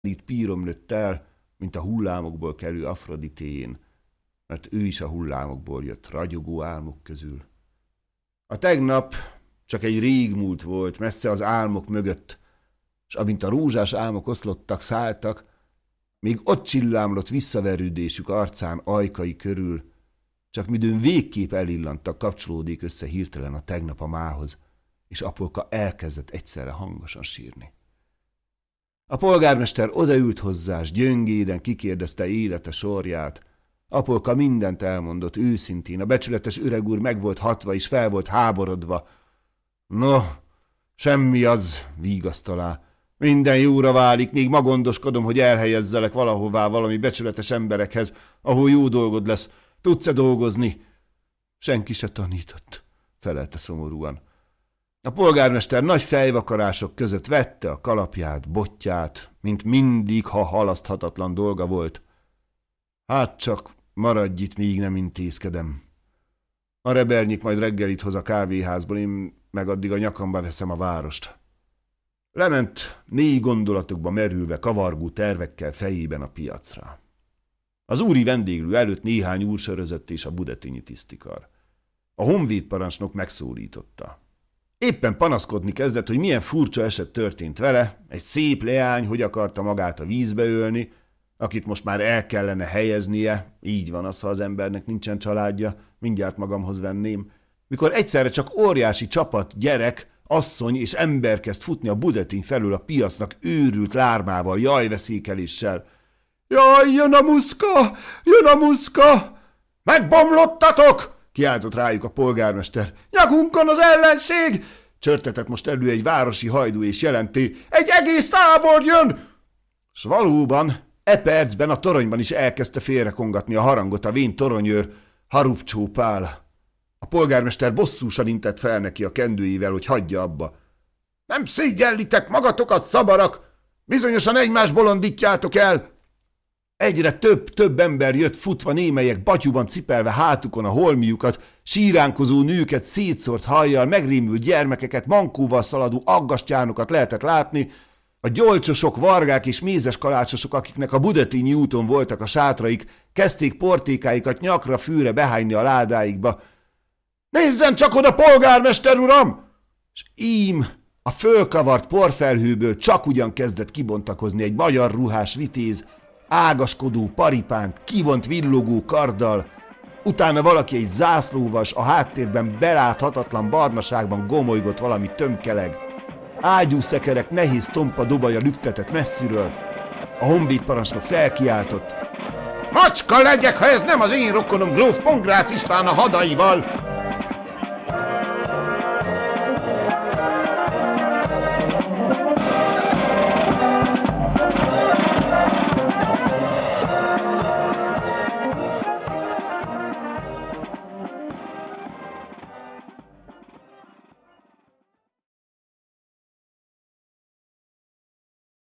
Itt pírom nőtt el, mint a hullámokból kelő Afroditéjén, mert ő is a hullámokból jött, ragyogó álmok közül. A tegnap csak egy régmúlt volt, messze az álmok mögött, s amint a rózsás álmok oszlottak, szálltak, még ott csillámlott visszaverődésük arcán ajkai körül, csak midőn végképp elillantak, kapcsolódik össze hirtelen a tegnap a mához, és Apolka elkezdett egyszerre hangosan sírni. A polgármester odaült hozzá, s gyöngéden kikérdezte élete sorját. Apolka mindent elmondott őszintén, a becsületes öreg úr meg volt hatva, és fel volt háborodva. No, semmi az, vigasztalá. Minden jóra válik, még ma gondoskodom, hogy elhelyezzelek valahová valami becsületes emberekhez, ahol jó dolgod lesz. Tudsz-e dolgozni? Senki se tanított, felelte szomorúan. A polgármester nagy fejvakarások között vette a kalapját, botját, mint mindig, ha halaszthatatlan dolga volt. Hát csak maradj itt, míg nem intézkedem. A Rebernyik majd reggelit hoz a kávéházból, én meg addig a nyakamba veszem a várost. Lement mély gondolatokba merülve, kavargó tervekkel fejében a piacra. Az úri vendéglő előtt néhány úr sörözött és a budetinyi tisztikar. A honvédparancsnok megszólította. Éppen panaszkodni kezdett, hogy milyen furcsa eset történt vele, egy szép leány, hogy akarta magát a vízbe ölni, akit most már el kellene helyeznie, így van az, ha az embernek nincsen családja, mindjárt magamhoz venném, mikor egyszerre csak óriási csapat, gyerek, asszony és ember kezd futni a Budetin felül a piacnak őrült lármával, jajveszékeléssel. Jaj, jön a muszka! Jön a muszka! Megbomlottatok! Kiáltott rájuk a polgármester. Nyakunkon az ellenség! Csörtetett most elő egy városi hajdú és jelenti. Egy egész tábor jön! S valóban, percben a toronyban is elkezdte félrekongatni a harangot a vén toronyőr, Harupcsó Pál. A polgármester bosszúsan intett fel neki a kendőjével, hogy hagyja abba. Nem szégyellitek magatokat, szabarak! Bizonyosan egymást bolondítjátok el! Egyre több ember jött futva, némelyek batyúban cipelve hátukon a holmiukat, síránkozó nőket szétszórt hajjal, megrémült gyermekeket, mankóval szaladó aggastyánokat lehetett látni, a gyolcsosok, vargák és mézes kalácsosok, akiknek a Budetinyi úton voltak a sátraik, kezdték portékáikat nyakra fűre behányni a ládáikba. Nézzen csak oda, polgármester uram! És ím a fölkavart porfelhőből csak ugyan kezdett kibontakozni egy magyar ruhás vitéz, ágaskodó paripánt, kivont villogó karddal, utána valaki egy zászlóval, s a háttérben beláthatatlan barnaságban gomolygott valami tömkeleg. Ágyúszekerek nehéz tompa dobaja lüktetett messziről. A honvédparancsnok felkiáltott. Macska legyek, ha ez nem az én rokonom, gróf Pongrácz István a hadaival!